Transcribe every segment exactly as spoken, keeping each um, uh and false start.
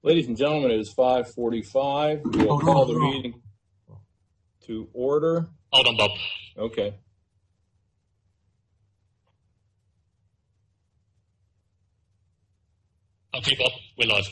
Ladies and gentlemen, it is five forty-five. We'll Oh, call no, the no. meeting to order. Hold on, Bob. Okay. Okay, Bob, we're live.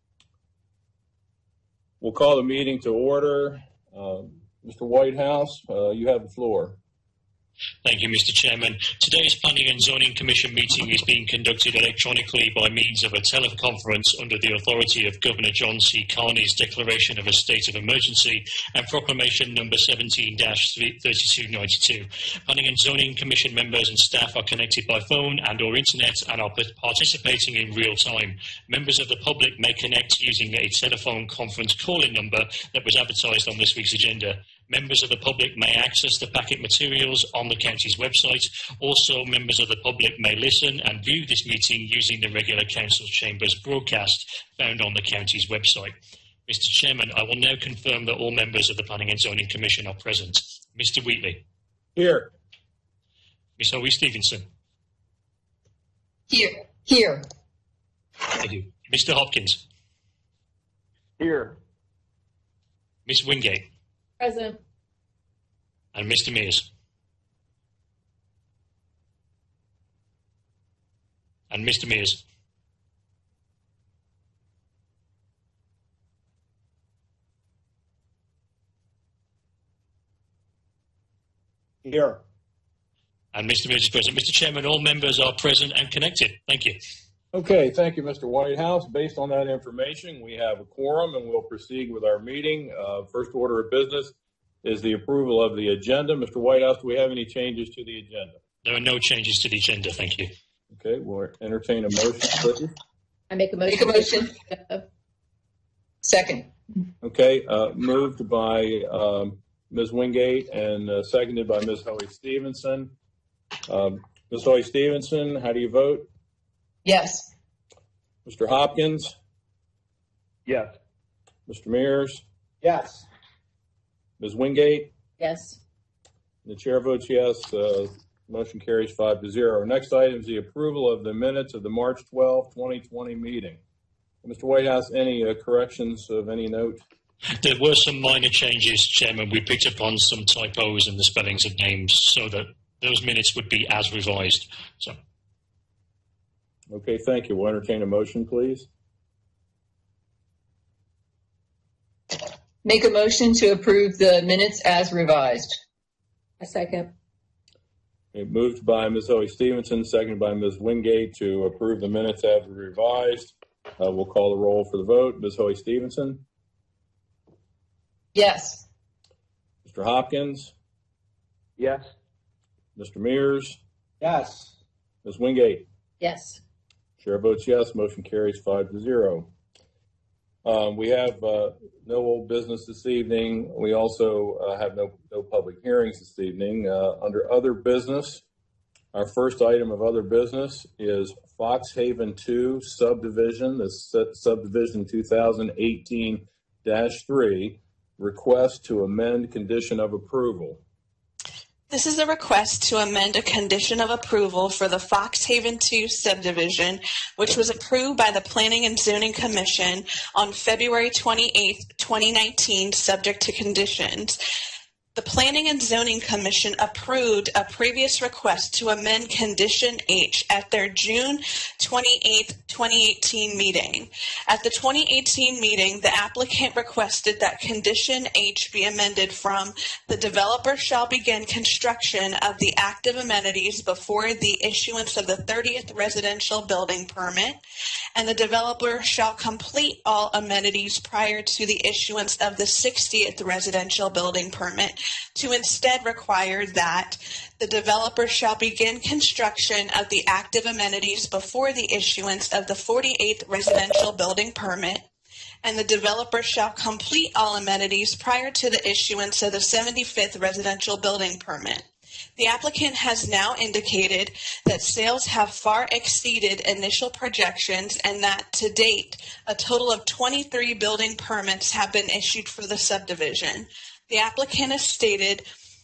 We'll call the meeting to order. Uh, Mister Whitehouse, uh, you have the floor. Thank you, Mister Chairman. Today's Planning and Zoning Commission meeting is being conducted electronically by means of a teleconference under the authority of Governor John C. Carney's declaration of a state of emergency and proclamation number seventeen dash thirty-two ninety-two. Planning and Zoning Commission members and staff are connected by phone and or internet and are participating in real time. Members of the public may connect using a telephone conference call-in number that was advertised on this week's agenda. Members of the public may access the packet materials on the county's website. Also, members of the public may listen and view this meeting using the regular council chambers broadcast found on the county's website. Mister Chairman, I will now confirm that all members of the Planning and Zoning Commission are present. Mister Wheatley. Here. Miss Howie Stevenson. Here. Here. Thank you. Mister Hopkins. Here. Miss Wingate. Present. And Mister Mears. And Mister Mears. Here. And Mister Mears is present. Mister Chairman, all members are present and connected. Thank you. Okay, thank you, Mister Whitehouse. Based on that information, we have a quorum and we'll proceed with our meeting. Uh, first order of business is the approval of the agenda. Mister Whitehouse, do we have any changes to the agenda? There are no changes to the agenda. Thank you. Okay, we'll entertain a motion, please. I make a motion. Make a motion. Second. Okay, uh, moved by um, Miz Wingate and uh, seconded by Miz Howie Stevenson. Um, Miz Howie Stevenson, how do you vote? Yes. Mister Hopkins? Yes. Mister Mears? Yes. Miz Wingate? Yes. The chair votes yes. Uh, motion carries five to zero. Next item is the approval of the minutes of the March twelfth, twenty twenty meeting. Mister Whitehouse, any uh, corrections of any note? There were some minor changes, Chairman. We picked up on some typos in the spellings of names so that those minutes would be as revised. So. Okay, thank you. We'll entertain a motion, please. Make a motion to approve the minutes as revised. A second. Okay, moved by Miz Howie Stevenson, seconded by Miz Wingate to approve the minutes as revised. Uh, we'll call the roll for the vote. Miz Howie Stevenson? Yes. Mister Hopkins? Yes. Mister Mears? Yes. Miz Wingate? Yes. Chair votes yes. Motion carries five to zero. Um, we have uh, no old business this evening. We also uh, have no, no public hearings this evening. Uh, under other business, our first item of other business is Fox Haven two subdivision, the subdivision two thousand eighteen dash three, request to amend condition of approval. This is a request to amend a condition of approval for the Fox Haven two subdivision, which was approved by the Planning and Zoning Commission on February twenty-eighth, twenty nineteen, subject to conditions. The Planning and Zoning Commission approved a previous request to amend Condition H at their June twenty-eighth, twenty eighteen meeting. At the twenty eighteen meeting, the applicant requested that Condition H be amended from the developer shall begin construction of the active amenities before the issuance of the thirtieth residential building permit, and the developer shall complete all amenities prior to the issuance of the sixtieth residential building permit, to instead require that the developer shall begin construction of the active amenities before the issuance of the forty-eighth residential building permit, and the developer shall complete all amenities prior to the issuance of the seventy-fifth residential building permit. The applicant has now indicated that sales have far exceeded initial projections and that to date, a total of twenty-three building permits have been issued for the subdivision. The applicant has stated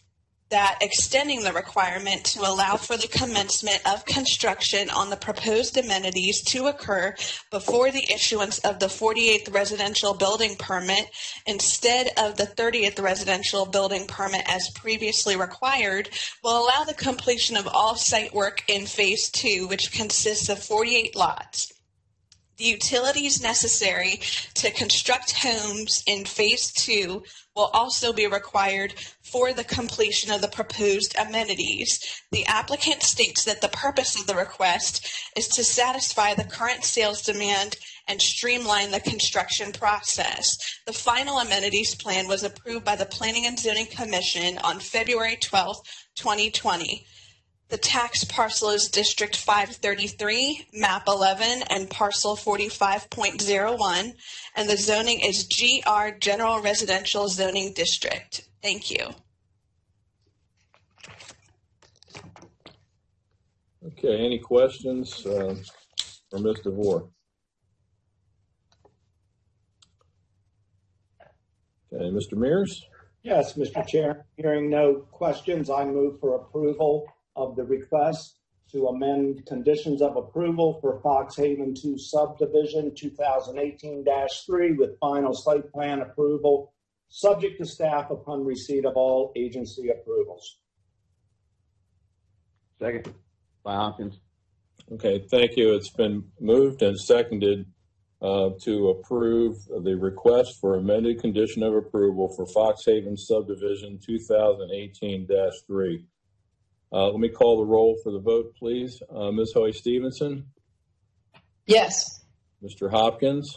that extending the requirement to allow for the commencement of construction on the proposed amenities to occur before the issuance of the forty-eighth residential building permit instead of the thirtieth residential building permit as previously required will allow the completion of all site work in Phase two, which consists of forty-eight lots. The utilities necessary to construct homes in Phase two will also be required for the completion of the proposed amenities. The applicant states that the purpose of the request is to satisfy the current sales demand and streamline the construction process. The final amenities plan was approved by the Planning and Zoning Commission on February twelfth, twenty twenty. The tax parcel is District five thirty-three, Map eleven, and Parcel forty-five point zero one, and the zoning is G R General Residential Zoning District. Thank you. Okay, any questions uh, for Miz DeVore? Okay, Mister Mears? Yes, Mister Chair. Hearing no questions, I move for approval of the request to amend conditions of approval for Fox Haven two subdivision two thousand eighteen dash three with final site plan approval, subject to staff upon receipt of all agency approvals. Second by Hopkins. Okay, thank you. It's been moved and seconded uh, to approve the request for amended condition of approval for Fox Haven subdivision two thousand eighteen dash three. Uh, let me call the roll for the vote, please. Uh, Miz Hoy Stevenson, Yes. Mister Hopkins,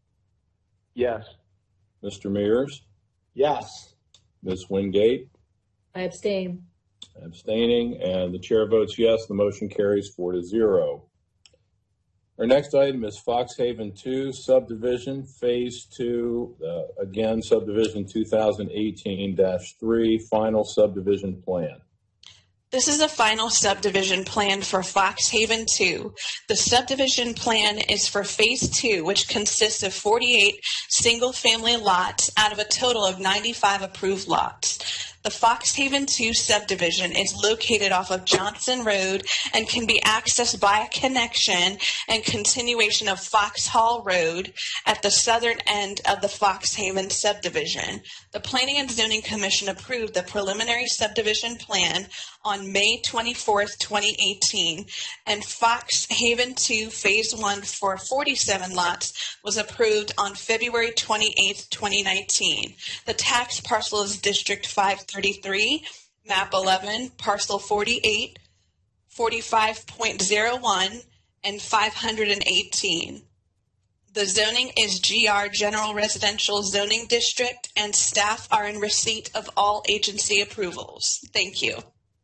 Yes. Mister Mears, Yes. Miz Wingate, I abstain. abstaining, and the chair votes yes. The motion carries four to zero. Our next item is Fox Haven two subdivision phase two. Uh, again, subdivision two thousand eighteen dash three, final subdivision plan. This is the final subdivision plan for Fox Haven two. The subdivision plan is for Phase two, which consists of forty-eight single-family lots out of a total of ninety-five approved lots. The Fox Haven two subdivision is located off of Johnson Road and can be accessed by a connection and continuation of Fox Hall Road at the southern end of the Fox Haven subdivision. The Planning and Zoning Commission approved the preliminary subdivision plan on May twenty-fourth, twenty eighteen, and Fox Haven two Phase one for forty-seven lots was approved on February twenty-eighth, twenty nineteen. The tax parcel is District five thirty-three, Map eleven, Parcel forty-eight, forty-five point zero one, and five hundred eighteen. The zoning is G R General Residential Zoning District, and staff are in receipt of all agency approvals. Thank you.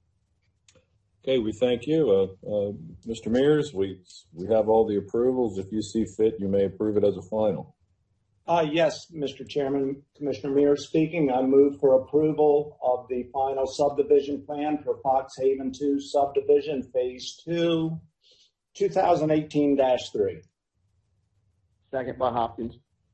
Okay, we thank you. Uh, uh, Mister Mears, we, we have all the approvals. If you see fit, you may approve it as a final. Uh, yes, Mister Chairman, Commissioner Mears speaking. I move for approval of the final subdivision plan for Fox Haven two subdivision phase two, two thousand eighteen dash three. Second by Hopkins.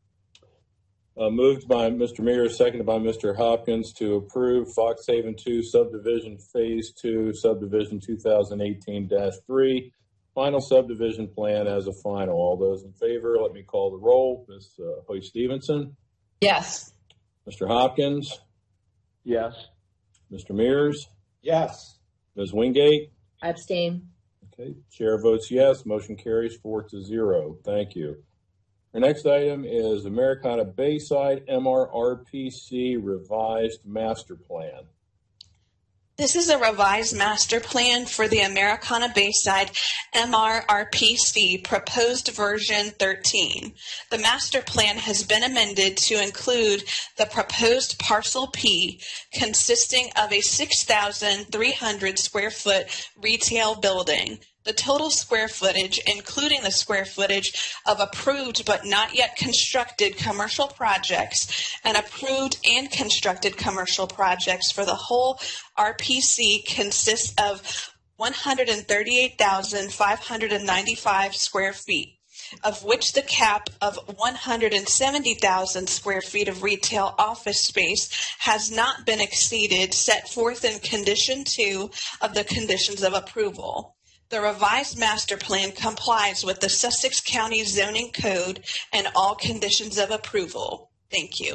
Uh, moved by Mister Mears, seconded by Mister Hopkins to approve Fox Haven two subdivision phase two subdivision two thousand eighteen dash three final subdivision plan as a final. All those in favor, let me call the roll. Miz Uh, Hoy Stevenson, Yes. Mister Hopkins, Yes. Mister Mears, Yes. Miz Wingate. I abstain. Okay, chair votes yes. Motion carries four to zero. Thank you. Our next item is Americana Bayside M R R P C revised master plan. This is a revised master plan for the Americana Bayside M R R P C proposed version thirteen. The master plan has been amended to include the proposed parcel P consisting of a six thousand three hundred square foot retail building. The total square footage, including the square footage of approved but not yet constructed commercial projects and approved and constructed commercial projects for the whole R P C, consists of one hundred thirty-eight thousand five hundred ninety-five square feet. of which the cap of one hundred seventy thousand square feet of retail office space has not been exceeded, set forth in Condition two of the Conditions of Approval. The revised master plan complies with the Sussex County Zoning Code and all conditions of approval. Thank you.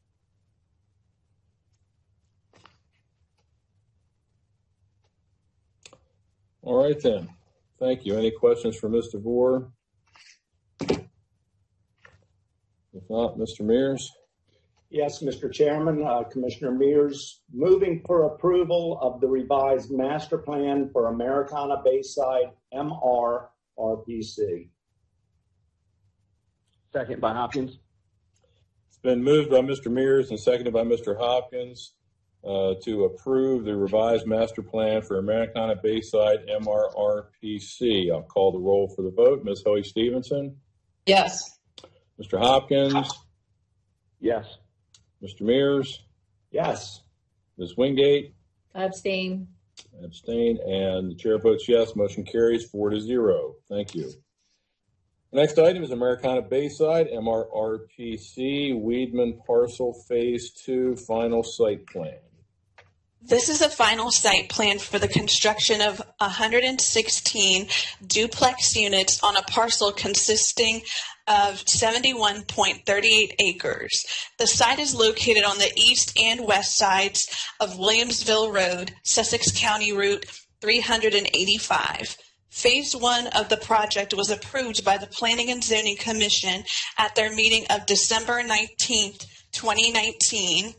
All right then. Thank you. Any questions for Mister Vore? If not, Mister Mears? Yes, Mister Chairman, uh, Commissioner Mears, moving for approval of the revised master plan for Americana Bayside M R R P C. Second by Hopkins. It's been moved by Mister Mears and seconded by Mister Hopkins uh, to approve the revised master plan for Americana Bayside M R R P C. I'll call the roll for the vote. Miz Hoey Stevenson? Yes. Mister Hopkins? Yes. Mister Mears? Yes. Miz Wingate? I abstain. Abstain, and the chair votes yes. Motion carries four to zero. Thank you. The next item is Americana Bayside M R R P C Weedman Parcel Phase Two Final Site Plan. This is a final site plan for the construction of one hundred sixteen duplex units on a parcel consisting of seventy-one point three eight acres. The site is located on the east and west sides of Williamsville Road, Sussex County Route three hundred eighty-five. Phase one of the project was approved by the Planning and Zoning Commission at their meeting of December nineteenth, twenty nineteen.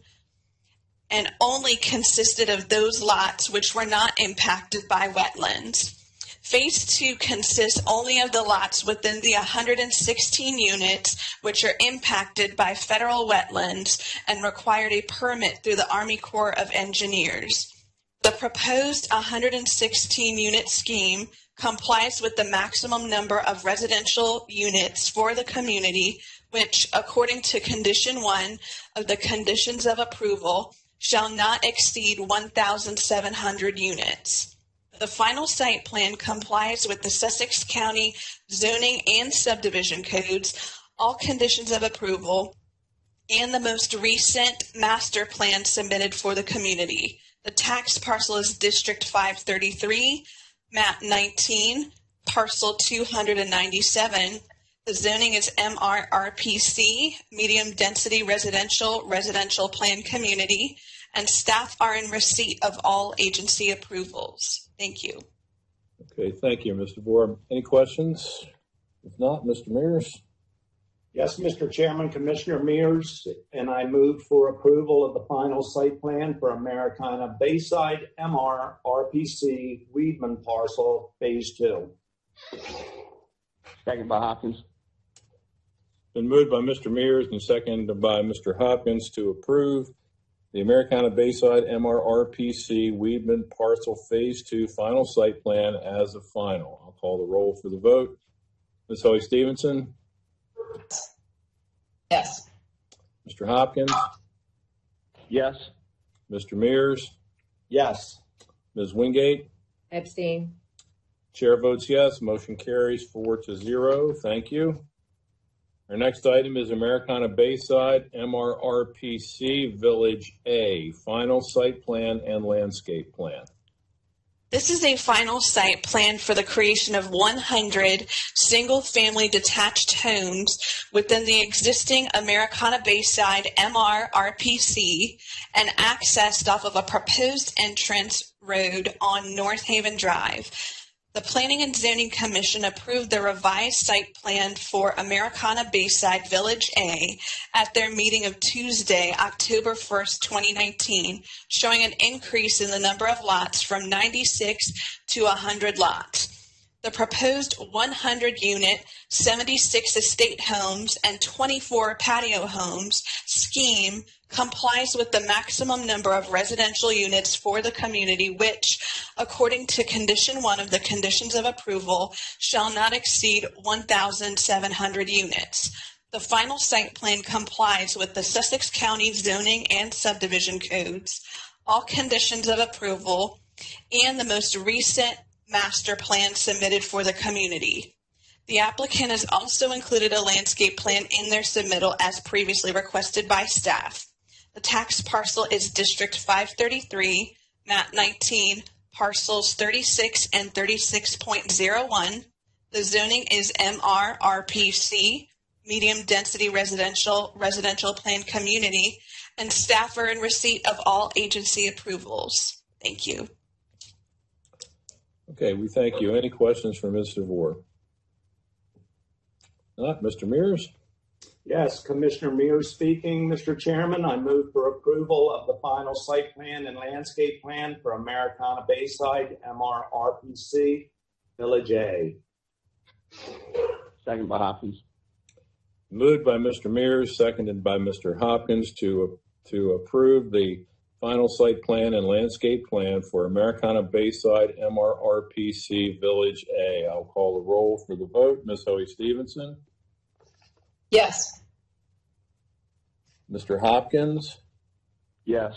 And only consisted of those lots which were not impacted by wetlands. Phase two consists only of the lots within the one hundred sixteen units which are impacted by federal wetlands and required a permit through the Army Corps of Engineers. The proposed one hundred sixteen unit scheme complies with the maximum number of residential units for the community, which, according to Condition one of the Conditions of Approval, shall not exceed one thousand seven hundred units. The final site plan complies with the Sussex County zoning and subdivision codes, all conditions of approval, and the most recent master plan submitted for the community. The tax parcel is District five thirty-three, map nineteen, parcel two hundred ninety-seven. The zoning is M R R P C, medium density residential, residential plan community, and staff are in receipt of all agency approvals. Thank you. Okay, thank you, Mister Vore. Any questions? If not, Mister Mears? Yes, Mister Chairman, Commissioner Mears, and I move for approval of the final site plan for Americana Bayside M R R P C Weedman Parcel Phase Two. Second by Hopkins. Been moved by Mister Mears and seconded by Mister Hopkins to approve the Americana Bayside M R R P C Weedman Parcel Phase Two Final Site Plan as a final. I'll call the roll for the vote. Miz Hoey Stevenson? Yes. Mister Hopkins? Yes. Mister Mears? Yes. Miz Wingate? I abstain. Chair votes yes. Motion carries four to zero. Thank you. Our next item is Americana Bayside M R R P C Village A, final site plan and landscape plan. This is a final site plan for the creation of one hundred single-family detached homes within the existing Americana Bayside M R R P C and accessed off of a proposed entrance road on North Haven Drive. The Planning and Zoning Commission approved the revised site plan for Americana Bayside Village A at their meeting of Tuesday, October first, twenty nineteen, showing an increase in the number of lots from ninety-six to one hundred lots. The proposed one hundred unit, seventy-six estate homes, and twenty-four patio homes scheme complies with the maximum number of residential units for the community, which, according to Condition one of the Conditions of Approval, shall not exceed one thousand seven hundred units. The final site plan complies with the Sussex County zoning and subdivision codes, all conditions of approval, and the most recent master plan submitted for the community. The applicant has also included a landscape plan in their submittal as previously requested by staff. The tax parcel is District five thirty-three, map nineteen, parcels thirty-six and thirty-six point oh one. The zoning is M R R P C, medium density residential, residential plan community, and staff are in receipt of all agency approvals. Thank you. Okay, we thank you. Any questions for Miz DeVore? Not Mister Mears? Yes, Commissioner Mears speaking. Mister Chairman, I move for approval of the final site plan and landscape plan for Americana Bayside, M R R P C, Village A. Second by Hopkins. Moved by Mister Mears, seconded by Mister Hopkins to, to approve the final site plan and landscape plan for Americana Bayside, M R R P C, Village A. I'll call the roll for the vote. Miz Hoey Stevenson? Yes. Mister Hopkins? Yes.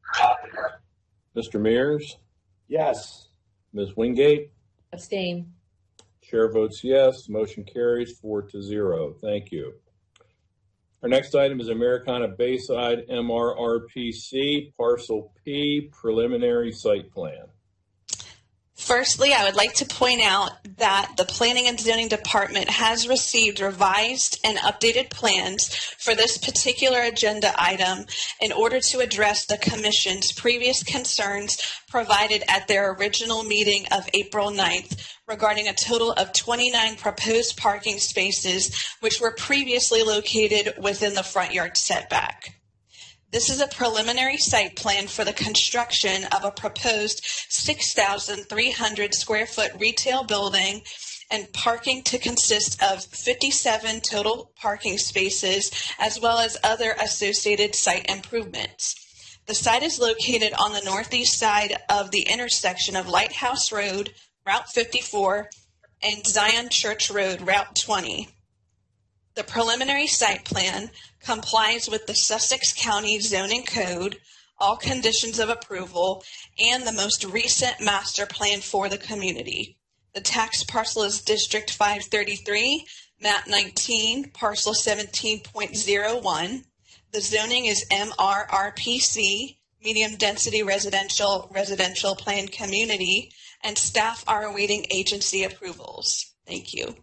Mister Mears? Yes. Miz Wingate? Abstain. Chair votes yes. Motion carries four to zero. Thank you. Our next item is Americana Bayside M R R P C, Parcel P, Preliminary Site Plan. Firstly, I would like to point out that the Planning and Zoning Department has received revised and updated plans for this particular agenda item in order to address the Commission's previous concerns provided at their original meeting of April ninth regarding a total of twenty-nine proposed parking spaces which were previously located within the front yard setback. This is a preliminary site plan for the construction of a proposed six thousand three hundred square foot retail building and parking to consist of fifty-seven total parking spaces as well as other associated site improvements. The site is located on the northeast side of the intersection of Lighthouse Road, Route fifty-four, and Zion Church Road, Route twenty. The preliminary site plan complies with the Sussex County Zoning Code, all conditions of approval, and the most recent master plan for the community. The tax parcel is District five thirty-three, map nineteen, parcel seventeen point oh one. The zoning is M R R P C, medium density residential, residential plan community, and staff are awaiting agency approvals. Thank you.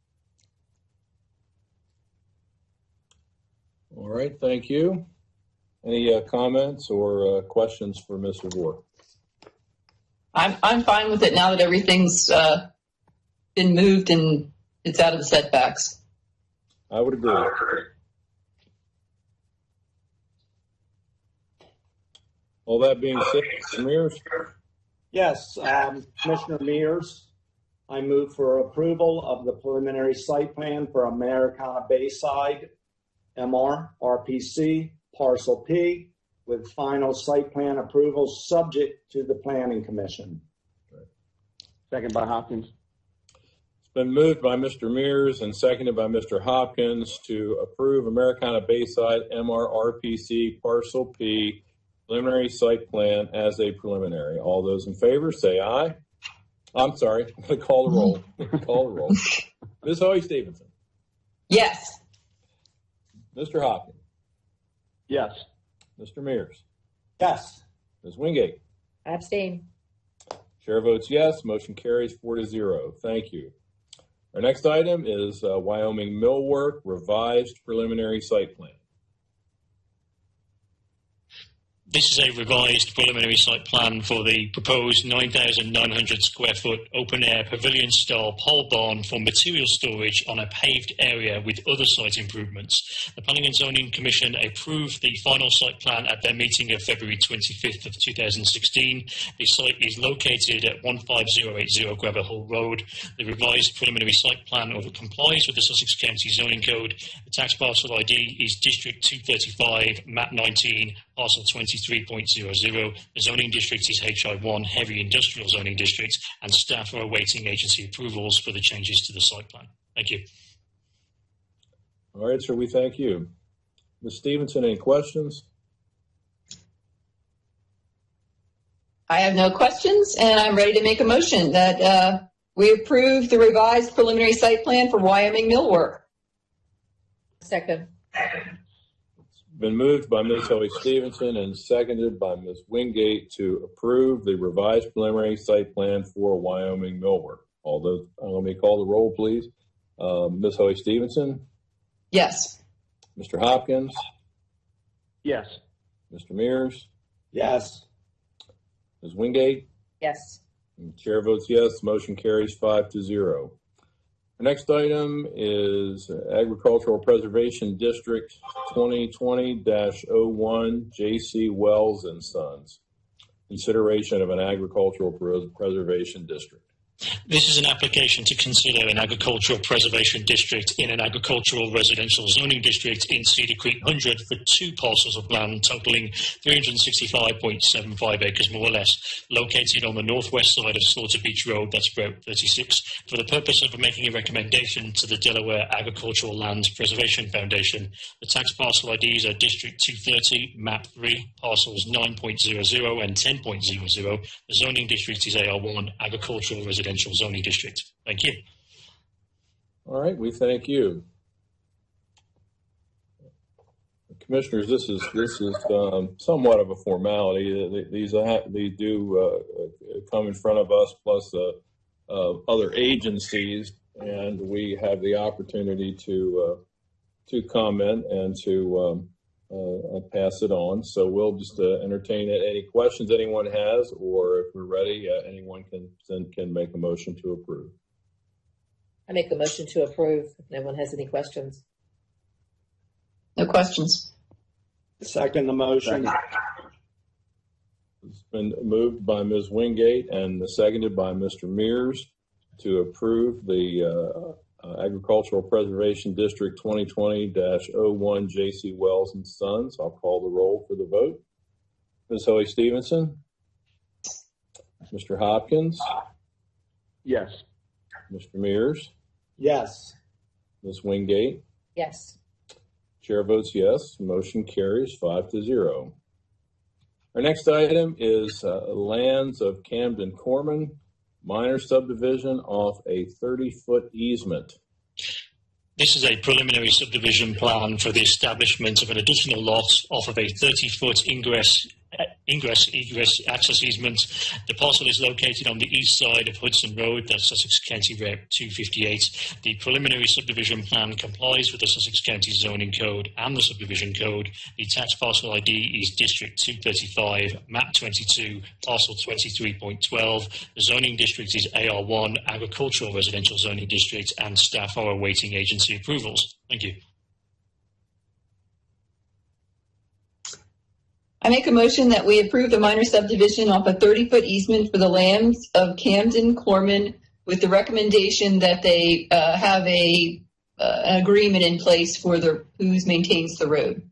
All right, thank you. Any uh, comments or uh, questions for Miz DeVore? I'm, I'm fine with it now that everything's uh, been moved and it's out of the setbacks. I would agree. All that being said, Mister Mears? Yes, um, Commissioner Mears, I move for approval of the preliminary site plan for Americana Bayside, M R R P C, Parcel P, with final site plan approval subject to the Planning Commission. Second by Hopkins. It's been moved by Mister Mears and seconded by Mister Hopkins to approve Americana Bayside M R R P C, Parcel P, preliminary site plan as a preliminary. All those in favor say aye. I'm sorry, I'm going to call the roll. Call the roll. Miz Hoey Stevenson? Yes. Mister Hopkins? Yes. Mister Mears? Yes. Miz Wingate? Abstain. Chair votes yes. Motion carries four to zero. Thank you. Our next item is uh, Wyoming Millwork Revised Preliminary Site Plan. This is a revised preliminary site plan for the proposed nine thousand nine hundred square foot open-air pavilion-style pole barn for material storage on a paved area with other site improvements. The Planning and Zoning Commission approved the final site plan at their meeting of February twenty-fifth of two thousand sixteen. The site is located at one five zero eight zero Gravel Hole Road. The revised preliminary site plan complies with the Sussex County Zoning Code. The tax parcel I D is District two thirty-five, map nineteen, parcel twenty-three point zero zero. The zoning district is H I one, Heavy Industrial Zoning District, and staff are awaiting agency approvals for the changes to the site plan. Thank you. All right, sir, we thank you. Miz Stevenson, any questions? I have no questions, and I'm ready to make a motion that uh, we approve the revised preliminary site plan for Wyoming Millwork. Second. Been moved by Miz Hoey Stevenson and seconded by Miz Wingate to approve the revised preliminary site plan for Wyoming Millwork. All those, uh, let me call the roll, please. Uh, Miz Hoey Stevenson, Yes. Mister Hopkins, Yes. Mister Mears, Yes. Miz Wingate. Yes. And the chair votes yes. Motion carries five to zero. Our next item is Agricultural Preservation District twenty twenty dash oh one J C Wells and Sons. Consideration of an agricultural pres- preservation district. This is an application to consider an agricultural preservation district in an agricultural residential zoning district in Cedar Creek one hundred for two parcels of land totaling three hundred sixty-five point seven five acres more or less, located on the northwest side of Slaughter Beach Road, that's Route thirty-six, for the purpose of making a recommendation to the Delaware Agricultural Lands Preservation Foundation. The tax parcel I Ds are District two thirty, Map three, parcels nine point zero zero and ten point zero zero. The zoning district is A R one, Agricultural Residential Zoning District. Thank you. All right, we thank you. Commissioners, this is this is um, somewhat of a formality. These uh, these do uh, come in front of us, plus uh, uh, other agencies, and we have the opportunity to uh, to comment and to um, uh, pass it on. So we'll just uh, entertain any questions anyone has, or if we're ready, uh, anyone can can make a motion to approve. I make a motion to approve if no one has any questions. No questions. Second the motion. It's been moved by Miz Wingate and seconded by Mister Mears to approve the uh, uh, Agricultural Preservation District twenty twenty dash oh one J C Wells and Sons. I'll call the roll for the vote. Miz Hoey Stevenson, Mister Hopkins, Yes. Mister Mears, Yes. Miz Wingate. Yes. Chair votes yes. Motion carries five to zero. Our next item is uh, lands of Camden Corman, minor subdivision off a thirty-foot easement. This is a preliminary subdivision plan for the establishment of an additional lot off of a thirty-foot ingress, ingress, egress access easement. The parcel is located on the east side of Hudson Road, that's Sussex County Rep two fifty-eight. The preliminary subdivision plan complies with the Sussex County Zoning Code and the Subdivision Code. The tax parcel I D is District two thirty-five, Map twenty-two, Parcel twenty-three point twelve. The zoning district is A R one, Agricultural Residential Zoning District, and staff are awaiting agency approvals. Thank you. I make a motion that we approve the minor subdivision off a thirty-foot easement for the lands of Camden Corman with the recommendation that they uh, have a uh, an agreement in place for the who maintains the road.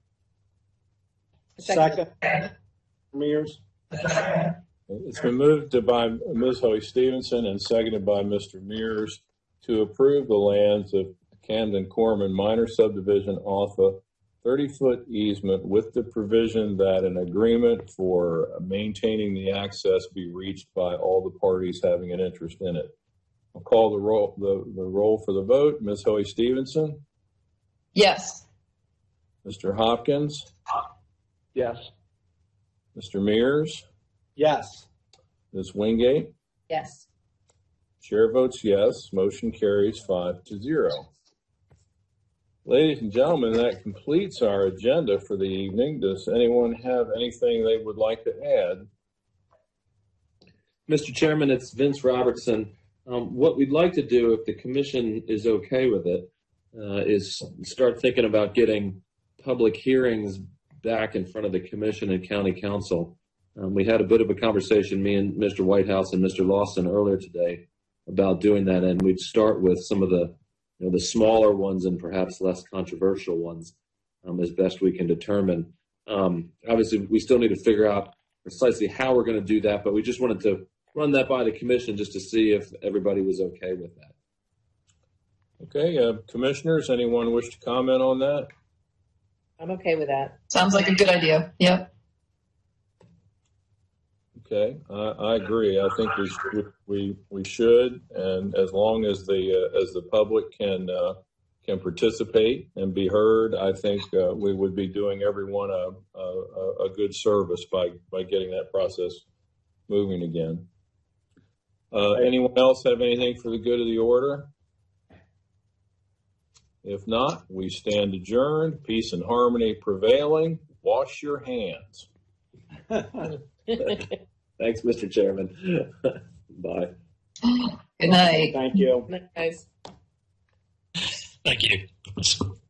Second. Mears. It's been moved by Miz Hoey Stevenson and seconded by Mister Mears to approve the lands of Camden Corman minor subdivision off a thirty-foot easement with the provision that an agreement for maintaining the access be reached by all the parties having an interest in it. I'll call the roll, the, the roll for the vote. Miz Hoey Stevenson, Yes. Mister Hopkins, Yes. Mister Mears, Yes. Miz Wingate. Yes. Chair votes yes. Motion carries five to zero. Ladies and gentlemen, that completes our agenda for the evening. Does anyone have anything they would like to add? Mister Chairman, it's Vince Robertson. Um, what we'd like to do, if the commission is okay with it, uh, is start thinking about getting public hearings back in front of the commission and county council. Um, we had a bit of a conversation, me and Mister Whitehouse and Mister Lawson earlier today, about doing that, and we'd start with some of the you know, the smaller ones and perhaps less controversial ones um, as best we can determine. Um, obviously, we still need to figure out precisely how we're going to do that, but we just wanted to run that by the commission just to see if everybody was okay with that. Okay, uh, commissioners, anyone wish to comment on that? I'm okay with that. Sounds like a good idea. Yep. Okay, I, I agree. I think we should, we we should, and as long as the uh, as the public can uh, can participate and be heard, I think uh, we would be doing everyone a, a a good service by by getting that process moving again. Uh, anyone else have anything for the good of the order? If not, we stand adjourned. Peace and harmony prevailing. Wash your hands. Thanks, Mister Chairman. Bye. Good night. Thank you. Guys. Thank you.